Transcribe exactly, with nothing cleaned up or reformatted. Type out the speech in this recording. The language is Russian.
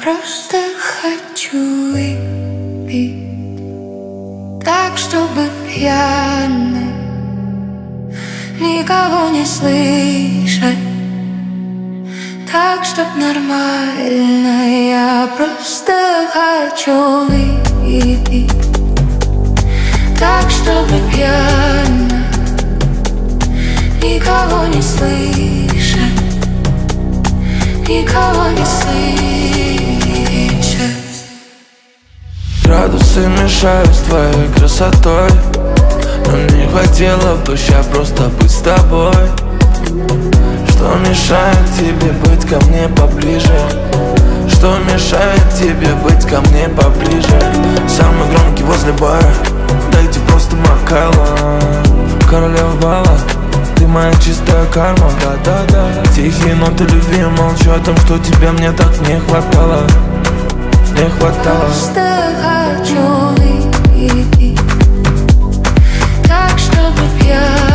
просто хочу выпить так, чтобы пьяным никого не слышать, так, чтоб нормально. Я просто хочу выпить так, чтобы пьяно никого не слышать, никого не слышать. Градусы мешают с твоей красотой, но мне хватило бы ща просто быть с тобой. Что мешает тебе быть ко мне поближе? Что мешает тебе быть ко мне поближе? Самый громкий возле бара, дайте просто Макала. Королева бала, ты моя чистая карма, да-да-да. Тихие ноты любви молчу о том, что тебя мне так не хватало, не хватало. Просто хочу выпить так, чтобы пьяно